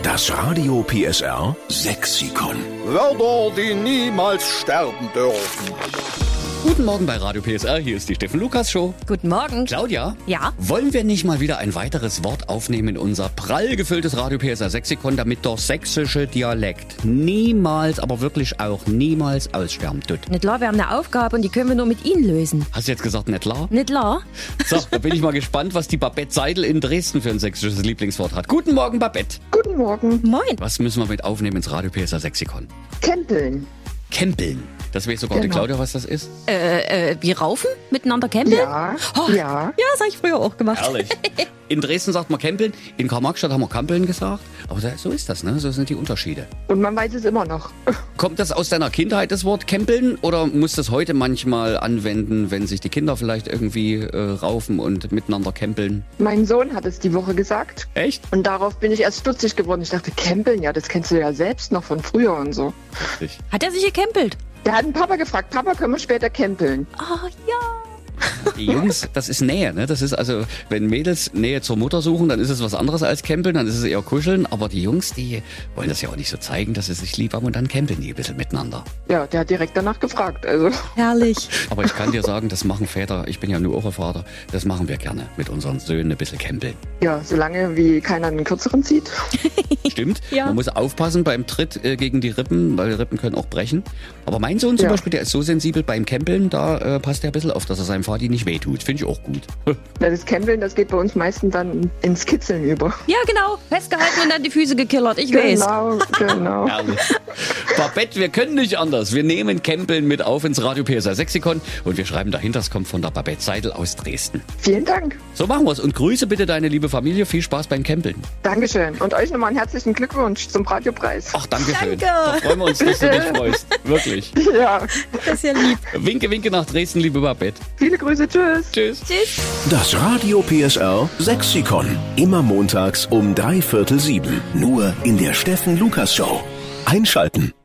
Das Radio PSR Sexikon. Wörter, die niemals sterben dürfen. Guten Morgen bei Radio PSR, hier ist die Steffen Lukas Show. Guten Morgen. Claudia? Ja? Wollen wir nicht mal wieder ein weiteres Wort aufnehmen in unser prall gefülltes Radio PSR Sexikon, damit der sächsische Dialekt niemals, aber wirklich auch niemals aussterben tut? Nicht klar, wir haben eine Aufgabe und die können wir nur mit Ihnen lösen. Hast du jetzt gesagt, nicht klar? Nicht klar? So, da bin ich mal gespannt, was die Babette Seidel in Dresden für ein sächsisches Lieblingswort hat. Guten Morgen, Babette. Guten Morgen. Moin. Was müssen wir mit aufnehmen ins Radio PSR Sexikon? Campeln. Campeln. Das weiß sogar die Genau. Claudia, was das ist. Wie raufen? Miteinander campeln? Ja, Oh, ja. Ja, das habe ich früher auch gemacht. Ehrlich. In Dresden sagt man Campeln, in Karl-Marx-Stadt haben wir Kampeln gesagt. Aber so ist das, ne? So sind die Unterschiede. Und man weiß es immer noch. Kommt das aus deiner Kindheit, das Wort Campeln? Oder musst du das heute manchmal anwenden, wenn sich die Kinder vielleicht irgendwie raufen und miteinander campeln? Mein Sohn hat es die Woche gesagt. Echt? Und darauf bin ich erst stutzig geworden. Ich dachte, Campeln, ja, das kennst du ja selbst noch von früher und so. Richtig. Hat er sich gecampelt? Der hat den Papa gefragt, Papa, können wir später campeln? Oh, ja. Die Jungs, das ist Nähe, ne? Das ist also, wenn Mädels Nähe zur Mutter suchen, dann ist es was anderes als campeln, dann ist es eher kuscheln. Aber die Jungs, die wollen das ja auch nicht so zeigen, dass sie sich lieb haben und dann campeln die ein bisschen miteinander. Ja, der hat direkt danach gefragt. Also, Herrlich. Aber ich kann dir sagen, das machen Väter, ich bin ja nur auch ein Vater, das machen wir gerne mit unseren Söhnen ein bisschen campeln. ja, solange wie keiner einen kürzeren zieht. Stimmt, Ja. man muss aufpassen beim Tritt gegen die Rippen, weil die Rippen können auch brechen. Aber mein Sohn zum Ja. Beispiel, der ist so sensibel beim Campeln, da passt er ein bisschen auf, dass er seinem Vati nicht wehtut. Finde ich auch gut. Ja, das Campeln, das geht bei uns meistens dann ins Kitzeln über. Ja, genau. Festgehalten und dann die Füße gekillert. Ich weiß. Genau, genau. Herrlich. Babette, wir können nicht anders. Wir nehmen Campeln mit auf ins Radio PSR Sexikon und wir schreiben dahinter, es kommt von der Babette Seidel aus Dresden. Vielen Dank. So machen wir's und grüße bitte deine liebe Familie. Viel Spaß beim Campeln. Dankeschön. Und euch nochmal einen herzlichen Glückwunsch zum Radiopreis. Ach, danke schön. Danke. Da freuen wir uns, dass du dich freust. Wirklich. Ja, Das ist ja lieb. Winke, winke nach Dresden, liebe Babette. viele Grüße. Tschüss. Tschüss. Tschüss. Das Radio PSR Sexikon. Immer montags um 6:45. Nur in der Steffen Lukas Show. Einschalten.